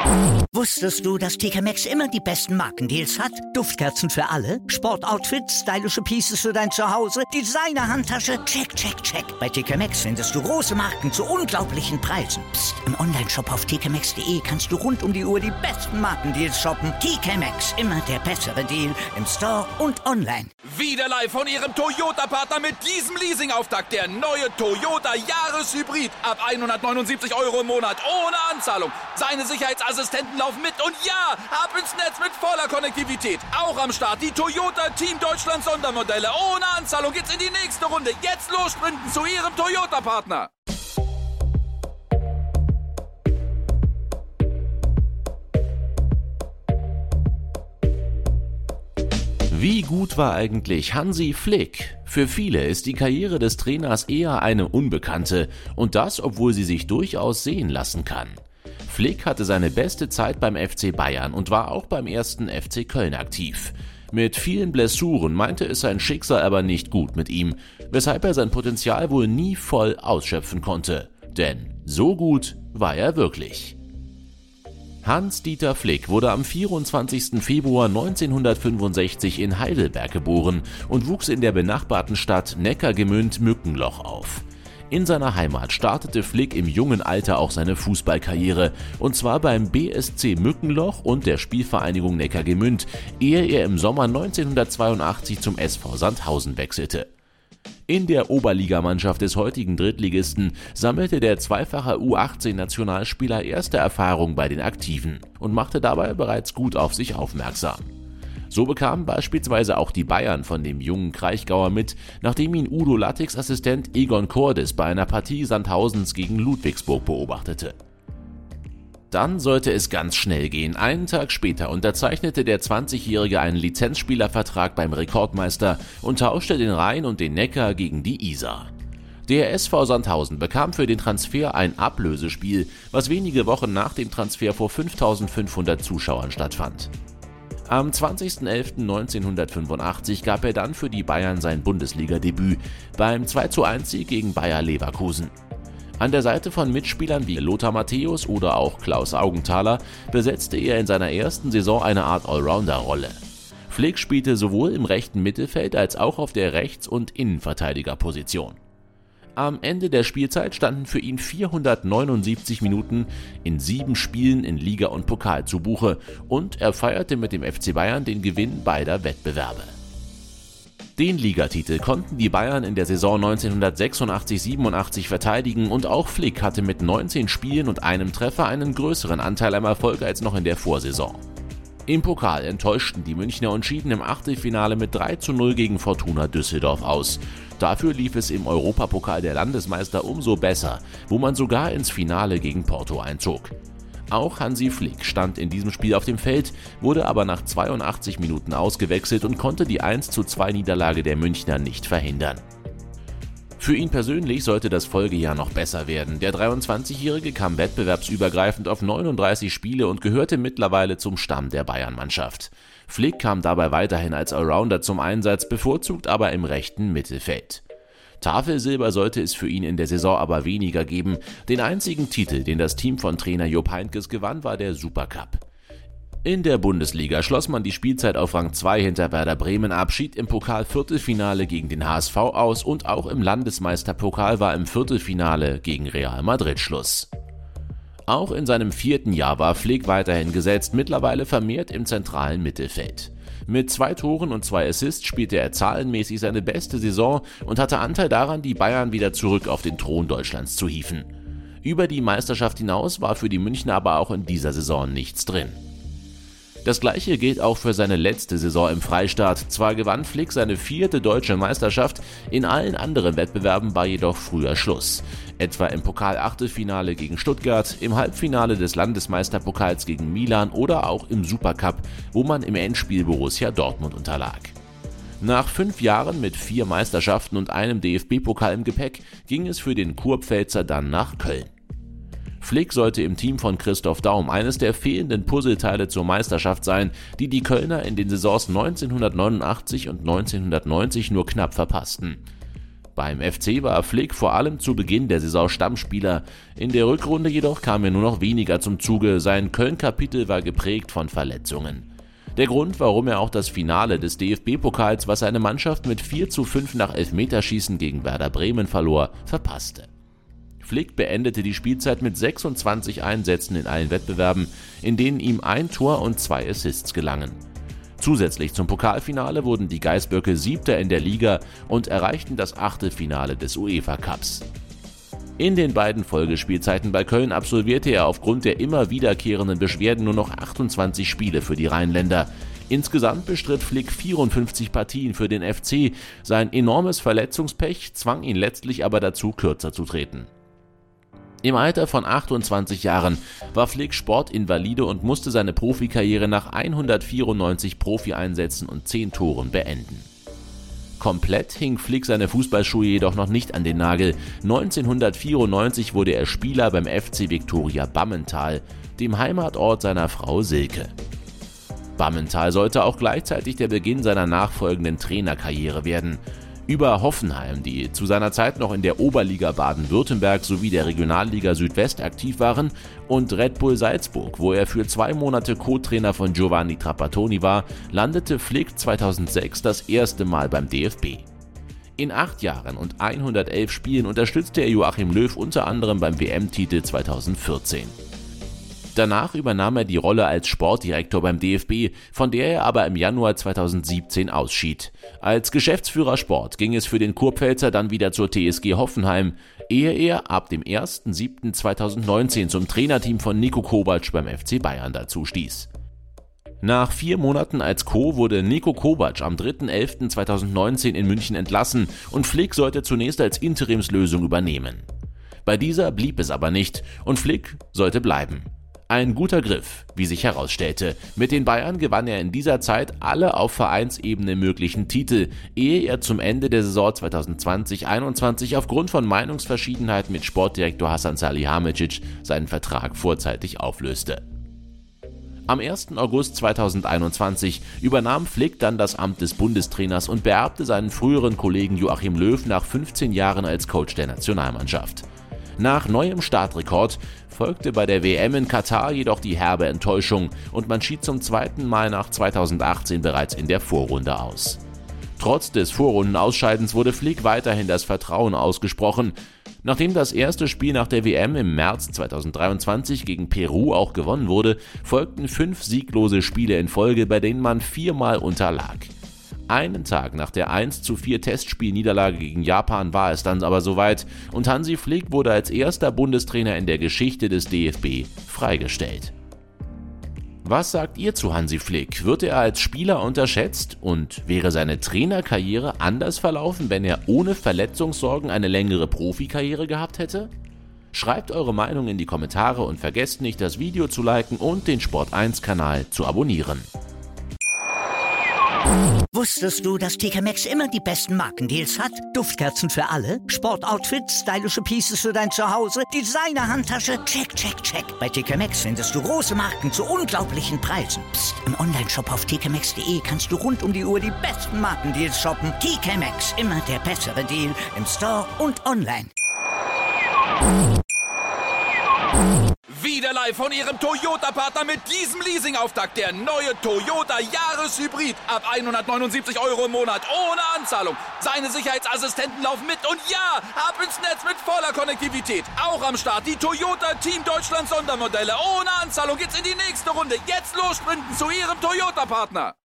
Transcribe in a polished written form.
Wusstest du, dass TK Maxx immer die besten Markendeals hat? Duftkerzen für alle, Sportoutfits, stylische Pieces für dein Zuhause, Designer-Handtasche, check, check, check. Bei TK Maxx findest du große Marken zu unglaublichen Preisen. Psst. Im Onlineshop auf tkmaxx.de kannst du rund um die Uhr die besten Markendeals shoppen. TK Maxx, immer der bessere Deal im Store und online. Wieder live von Ihrem Toyota-Partner mit diesem Leasing-Auftakt. Der neue Toyota Jahreshybrid. Ab 179 € im Monat. Ohne Anzahlung. Seine Sicherheitsassistenten laufen mit. Und ja, ab ins Netz mit voller Konnektivität. Auch am Start die Toyota Team Deutschland Sondermodelle. Ohne Anzahlung geht's in die nächste Runde. Jetzt los sprinten zu Ihrem Toyota-Partner. Wie gut war eigentlich Hansi Flick? Für viele ist die Karriere des Trainers eher eine unbekannte und das, obwohl sie sich durchaus sehen lassen kann. Flick hatte seine beste Zeit beim FC Bayern und war auch beim ersten FC Köln aktiv. Mit vielen Blessuren meinte es sein Schicksal aber nicht gut mit ihm, weshalb er sein Potenzial wohl nie voll ausschöpfen konnte. Denn so gut war er wirklich. Hans-Dieter Flick wurde am 24. Februar 1965 in Heidelberg geboren und wuchs in der benachbarten Stadt Neckargemünd-Mückenloch auf. In seiner Heimat startete Flick im jungen Alter auch seine Fußballkarriere, und zwar beim BSC Mückenloch und der Spielvereinigung Neckargemünd, ehe er im Sommer 1982 zum SV Sandhausen wechselte. In der Oberligamannschaft des heutigen Drittligisten sammelte der zweifache U18-Nationalspieler erste Erfahrung bei den Aktiven und machte dabei bereits gut auf sich aufmerksam. So bekamen beispielsweise auch die Bayern von dem jungen Kraichgauer mit, nachdem ihn Udo Lattiks Assistent Egon Cordes bei einer Partie Sandhausens gegen Ludwigsburg beobachtete. Dann sollte es ganz schnell gehen. Einen Tag später unterzeichnete der 20-Jährige einen Lizenzspielervertrag beim Rekordmeister und tauschte den Rhein und den Neckar gegen die Isar. Der SV Sandhausen bekam für den Transfer ein Ablösespiel, was wenige Wochen nach dem Transfer vor 5.500 Zuschauern stattfand. Am 20.11.1985 gab er dann für die Bayern sein Bundesliga-Debüt beim 2:1-Sieg gegen Bayer Leverkusen. An der Seite von Mitspielern wie Lothar Matthäus oder auch Klaus Augenthaler besetzte er in seiner ersten Saison eine Art Allrounder-Rolle. Flick spielte sowohl im rechten Mittelfeld als auch auf der Rechts- und Innenverteidigerposition. Am Ende der Spielzeit standen für ihn 479 Minuten in 7 Spielen in Liga und Pokal zu Buche und er feierte mit dem FC Bayern den Gewinn beider Wettbewerbe. Den Ligatitel konnten die Bayern in der Saison 1986/87 verteidigen und auch Flick hatte mit 19 Spielen und einem Treffer einen größeren Anteil am Erfolg als noch in der Vorsaison. Im Pokal enttäuschten die Münchner und schieden im Achtelfinale mit 3:0 gegen Fortuna Düsseldorf aus. Dafür lief es im Europapokal der Landesmeister umso besser, wo man sogar ins Finale gegen Porto einzog. Auch Hansi Flick stand in diesem Spiel auf dem Feld, wurde aber nach 82 Minuten ausgewechselt und konnte die 1:2 Niederlage der Münchner nicht verhindern. Für ihn persönlich sollte das Folgejahr noch besser werden. Der 23-Jährige kam wettbewerbsübergreifend auf 39 Spiele und gehörte mittlerweile zum Stamm der Bayern-Mannschaft. Flick kam dabei weiterhin als Allrounder zum Einsatz, bevorzugt aber im rechten Mittelfeld. Tafelsilber sollte es für ihn in der Saison aber weniger geben. Den einzigen Titel, den das Team von Trainer Jupp Heynckes gewann, war der Supercup. In der Bundesliga schloss man die Spielzeit auf Rang 2 hinter Werder Bremen ab, schied im Pokal-Viertelfinale gegen den HSV aus und auch im Landesmeisterpokal war im Viertelfinale gegen Real Madrid Schluss. Auch in seinem 4. Jahr war Flick weiterhin gesetzt, mittlerweile vermehrt im zentralen Mittelfeld. Mit 2 Toren und 2 Assists spielte er zahlenmäßig seine beste Saison und hatte Anteil daran, die Bayern wieder zurück auf den Thron Deutschlands zu hieven. Über die Meisterschaft hinaus war für die Münchner aber auch in dieser Saison nichts drin. Das gleiche gilt auch für seine letzte Saison im Freistaat. Zwar gewann Flick seine 4. deutsche Meisterschaft, in allen anderen Wettbewerben war jedoch früher Schluss. Etwa im Pokal-Achtelfinale gegen Stuttgart, im Halbfinale des Landesmeisterpokals gegen Milan oder auch im Supercup, wo man im Endspiel Borussia Dortmund unterlag. Nach 5 Jahren mit 4 Meisterschaften und einem DFB-Pokal im Gepäck ging es für den Kurpfälzer dann nach Köln. Flick sollte im Team von Christoph Daum eines der fehlenden Puzzleteile zur Meisterschaft sein, die die Kölner in den Saisons 1989 und 1990 nur knapp verpassten. Beim FC war Flick vor allem zu Beginn der Saison Stammspieler. In der Rückrunde jedoch kam er nur noch weniger zum Zuge. Sein Köln-Kapitel war geprägt von Verletzungen. Der Grund, warum er auch das Finale des DFB-Pokals, was seine Mannschaft mit 4:5 nach Elfmeterschießen gegen Werder Bremen verlor, verpasste. Flick beendete die Spielzeit mit 26 Einsätzen in allen Wettbewerben, in denen ihm 1 Tor und 2 Assists gelangen. Zusätzlich zum Pokalfinale wurden die Geißböcke 7. in der Liga und erreichten das Achtelfinale des UEFA-Cups. In den beiden Folgespielzeiten bei Köln absolvierte er aufgrund der immer wiederkehrenden Beschwerden nur noch 28 Spiele für die Rheinländer. Insgesamt bestritt Flick 54 Partien für den FC. Sein enormes Verletzungspech zwang ihn letztlich aber dazu, kürzer zu treten. Im Alter von 28 Jahren war Flick Sportinvalide und musste seine Profikarriere nach 194 Profieinsätzen und 10 Toren beenden. Komplett hing Flick seine Fußballschuhe jedoch noch nicht an den Nagel. 1994 wurde er Spieler beim FC Viktoria Bammental, dem Heimatort seiner Frau Silke. Bammental sollte auch gleichzeitig der Beginn seiner nachfolgenden Trainerkarriere werden. Über Hoffenheim, die zu seiner Zeit noch in der Oberliga Baden-Württemberg sowie der Regionalliga Südwest aktiv waren, und Red Bull Salzburg, wo er für 2 Monate Co-Trainer von Giovanni Trapattoni war, landete Flick 2006 das erste Mal beim DFB. In 8 Jahren und 111 Spielen unterstützte er Joachim Löw unter anderem beim WM-Titel 2014. Danach übernahm er die Rolle als Sportdirektor beim DFB, von der er aber im Januar 2017 ausschied. Als Geschäftsführer Sport ging es für den Kurpfälzer dann wieder zur TSG Hoffenheim, ehe er ab dem 1.7.2019 zum Trainerteam von Niko Kovac beim FC Bayern dazu stieß. Nach 4 Monaten als Co. wurde Niko Kovac am 3.11.2019 in München entlassen und Flick sollte zunächst als Interimslösung übernehmen. Bei dieser blieb es aber nicht und Flick sollte bleiben. Ein guter Griff, wie sich herausstellte. Mit den Bayern gewann er in dieser Zeit alle auf Vereinsebene möglichen Titel, ehe er zum Ende der Saison 2020/21 aufgrund von Meinungsverschiedenheiten mit Sportdirektor Hasan Salihamidzic seinen Vertrag vorzeitig auflöste. Am 1. August 2021 übernahm Flick dann das Amt des Bundestrainers und beerbte seinen früheren Kollegen Joachim Löw nach 15 Jahren als Coach der Nationalmannschaft. Nach neuem Startrekord folgte bei der WM in Katar jedoch die herbe Enttäuschung und man schied zum 2. Mal nach 2018 bereits in der Vorrunde aus. Trotz des Vorrundenausscheidens wurde Flick weiterhin das Vertrauen ausgesprochen. Nachdem das erste Spiel nach der WM im März 2023 gegen Peru auch gewonnen wurde, folgten 5 sieglose Spiele in Folge, bei denen man 4-mal unterlag. Einen Tag nach der 1:4 Testspielniederlage gegen Japan war es dann aber soweit und Hansi Flick wurde als erster Bundestrainer in der Geschichte des DFB freigestellt. Was sagt ihr zu Hansi Flick? Wird er als Spieler unterschätzt und wäre seine Trainerkarriere anders verlaufen, wenn er ohne Verletzungssorgen eine längere Profikarriere gehabt hätte? Schreibt eure Meinung in die Kommentare und vergesst nicht, das Video zu liken und den Sport1-Kanal zu abonnieren. Wusstest du, dass TK Maxx immer die besten Markendeals hat? Duftkerzen für alle, Sportoutfits, stylische Pieces für dein Zuhause, Designer-Handtasche, check, check, check. Bei TK Maxx findest du große Marken zu unglaublichen Preisen. Psst. Im Onlineshop auf tkmaxx.de kannst du rund um die Uhr die besten Markendeals shoppen. TK Maxx, immer der bessere Deal im Store und online. Wieder live von Ihrem Toyota-Partner mit diesem Leasing-Auftakt. Der neue Toyota Jahreshybrid. Ab 179 € im Monat. Ohne Anzahlung. Seine Sicherheitsassistenten laufen mit. Und ja, ab ins Netz mit voller Konnektivität. Auch am Start die Toyota Team Deutschland Sondermodelle. Ohne Anzahlung geht's in die nächste Runde. Jetzt los sprinten zu Ihrem Toyota-Partner.